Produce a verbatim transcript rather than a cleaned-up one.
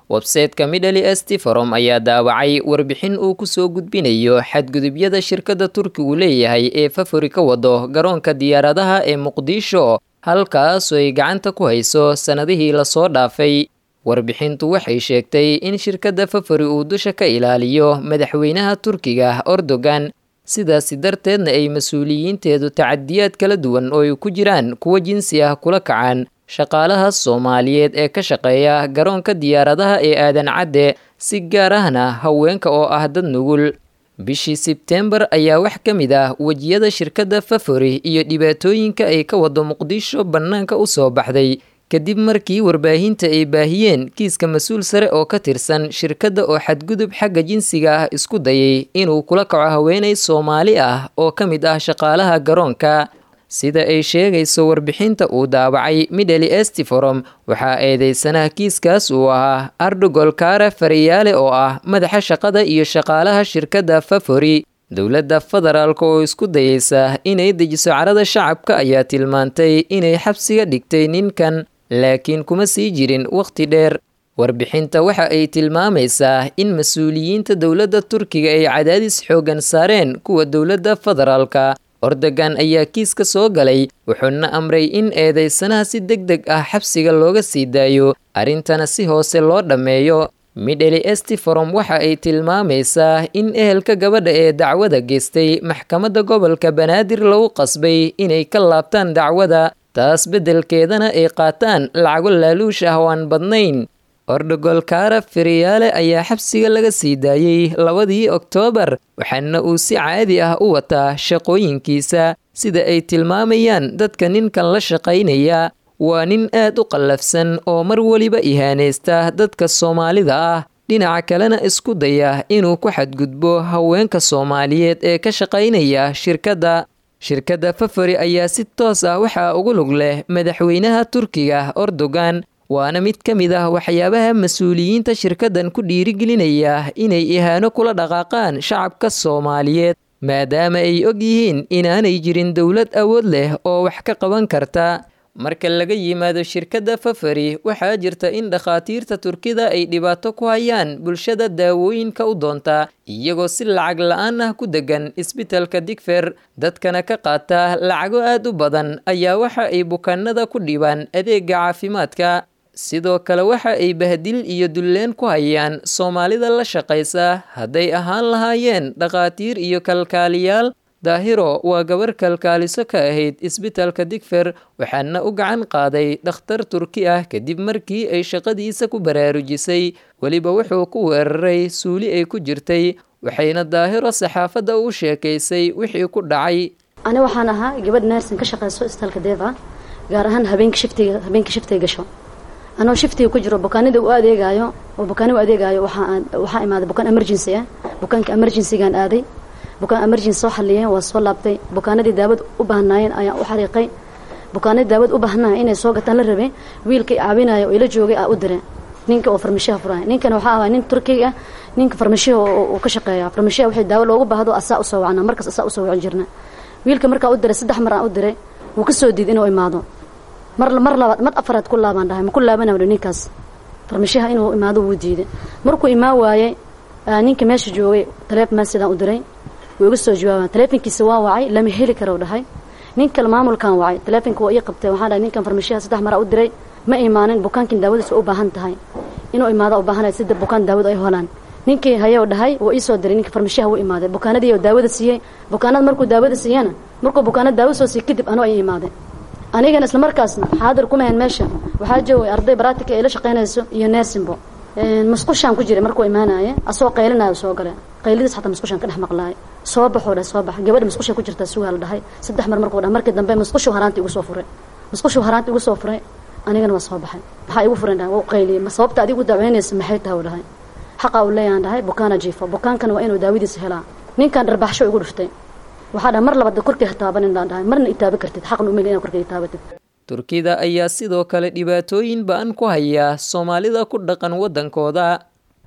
website-ka Middle East Forum ayaa daawacay warbixin uu ku soo gudbinayo xadgudubyada shirkadda Turkigu leeyahay ee Fafuri ka wado garoonka diyaaradaha ee Muqdisho halkaas oo ay gacanta ku hayso sanadihii la soo dhaafay. Warbixintu waxay sheegtay in shirkadda Fafuri uu dusha ka ilaaliyo madaxweynaha Turkiga Erdogan, sidaas darteedna ay mas'uuliyiinteedu tacadiyaad kala duwan oo ay ku jiraan kuwa jinsi ah kula kacaan shaqaalaha Soomaaliyeed ee ka shaqeeya garoonka diyaaradaha ee Aadan Cadde, si gaar ahna haweenka oo ah dad nugul. Bishii Sebtembar ayaa wax ka mid ah wajiyada shirkadda Fafuri iyo dhibaatooyinka ay ka wado Muqdisho bannaanka u soo baxday kadib markii warbaahinta ay baahiyeen kiiska mas'uul sare oo ka tirsan shirkadda oo xadgudub xagga jinsiga ah isku dayay inuu kula kaco haweeney Soomaali ah oo ka mid ah shaqaalaha garoonka. Sida ay sheegayso warbixinta uu daawacay Middle East Forum, waxaa eedeysanaha kiiskaas uu ahaa Ardogol Kara Faryaale oo ah madaxa shaqada iyo shaqaalaha shirkadda Fafuri. Dowladda federaalka oo isku dayaysa inay dejiso carada shacabka ayaa tilmaantay inay xabsiga dhigtay ninkan, laakiin kuma sii jirin waqti dheer. Warbixinta waxa ay tilmaamaysaa in mas'uuliyiinta dowladda Turkiga ay cadaadis xoogan saareen kuwa dowladda federaalka. Erdogan ayaa kiiska soo galay, wuxuuna amray in eedeysanaha si degdeg ah xabsiga looga sii daayo, arrintana si hoose loo dhammeeyo. Middle East Forum waxa ay tilmaamaysaa in ehelka gabadha ee dacwada geystay maxkamadda gobolka Banaadir lagu qasbay inay ka laabtaan dacwada, taas beddelkeedana ay qaataan lacago laaluush ah oo aan badnayn. Ardogol Kara Faryaale ayaa xabsiga laga sii daayay labadii Oktoobar, waxaana uu si caadi ah u wataa shaqooyinkiisa sida ay tilmaamayaan dadka ninkan la shaqaynaya. Waa nin aad u qallafsan oo mar waliba ihaaneysta dadka Soomaalida ah, dhinaca kalena isku daya inuu ku xadgudbo haweenka Soomaaliyeed ee ka shaqaynaya shirkadda. Shirkadda Fafuri ayaa si toos ah waxa ugu lug leh madaxweynaha Turkiga Erdogan, waana mid ka mid ah waxyaabaha mas'uuliyiinta shirkaddan ku dhiirigelinaya inay ihaano kula dhaqaaqaan shacabka Soomaaliyeed, maadaama ay og yihiin inaanay jirin dowlad awood leh oo wax ka qaban karta. Marka laga yimaado shirkadda Fafuri, waxaa jirta in dhakhaatiirta Turkida ay dhibaato ku hayaan bulshada daawooyinka u doonta, iyagoo si lacag la'aan ah ku degan isbitaalka Digfer, dadkana ka qaata lacago aad u badan ayaa waxa ay bukaanada ku dhibaan adeegga caafimaadka. Sidoo kale waxa ay bahdil iyo dulleen ku hayaan Soomaalida la shaqaysa, hadday ahaan lahaayeen dhakhaatiir iyo kalkaaliyaal. Daahiro waa gabar kalkaaliso ka ahayd isbitaalka Digfer, waxaana u gacan qaaday dhakhtar Turki ah kadib markii ay shaqadiisa ku baraarujisay, weliba wuxuu ku weeraray suuli ay ku jirtay, waxayna Daahiro saxaafadda u sheekaysay wixii ku dhacay. Ani waxaan ahaa gabadh nurse ka shaqeyso isbitaalka Deva, gaar ahaan habeenkii shiftiga habeenkii shiftiga gasho. Anoo shiftiga ku jiro bukaanada u adeegayo oo bukaanada u adeegayo waxaan waxa imaaday bukaan emergency ah, bukaanka emergency-gaan aaday. bukaan emergency soo xaliyeen waa soo laabtay, bukaanadii daawad u baahnaayeen ayaa u xariiqay. bukaanadii daawad u baahnaa inay soo gataan la rabay, wiilkii caawinayo oo ila joogay aa u diray ninka oo farmashiyaha furay. ninkan waxa ahaa nin Turkiga ah, ninka farmashiyaha oo ka shaqeeya farmashiyaha wixii daawo loogu baahdo asaa u soo wacnaa, markaas asaa u soo wacin jirna. wiilka markaa u diray saddex mar aan u diray, wuu ka soo diiday inuu imaado. mar mar labaad mar afaraad ku laabaan dhahay, ma ku laabanayo ninkaas farmashiyaha inuu imaado wuu diiday. markuu imaa waayay ninka meesha joogay taleefon message u diray, wuu uga soo jawaabay. taleefankiisa waa wacay, lama heli karo dhahay. ninka maamulkan wacay, taleefanka waa ii qabtay, waxaan dhahay ninkan farmashiyaha saddex mar u diray ma imaanin, bukaankin daawadiisa u baahan tahay inuu imaado u baahanay sida bukaan daawad ay helaan. ninkii hayoo dhahay waa ii soo diray, ninka farmashiyaha wuu imaaday, bukaanadii daawada siiyay. bukaanada markuu daawada siiyana markuu bukaanada daawada soo siiyay kadib anoo ay imaaday. anigana isla markaasna xaadir kuma hayn meesha, waxaa joogay arday baraatika ay la shaqaynayso iyo neersinbo. musqushaan ku jiray markuu imaanaya asoo qaylinaayo soo galay, qaylidiis xataa musqushaan ka dhex maqlaay. soo baxoo dhahay soo bax, gabadha musqusha ku jirta sugaal dhahay saddex mar markuu dhahay. markii dambe musqushu haraantii ugu soo furay musqushu haraantii ugu soo furay anigana waa soo baxay. maxaa igu furan dhahay, wuu qayliyay, ma sababta adigu daaweynaysa maxay tahay dhahay. xaqa uu leeyahay dhahay, bukaana jiifo, bukaankana waa inuu daawadiisa helaa. ninkan dharbaxsho igu dhuftay, waxaa dhahay mar labaad korkii taabanin dhahay, marna itaabi kartid, xaqna u meelina korkii taabatid. Turkida ayaa sidoo kale dhibaatooyin ba'an ku haya Soomaalida ku dhaqan wadankooda.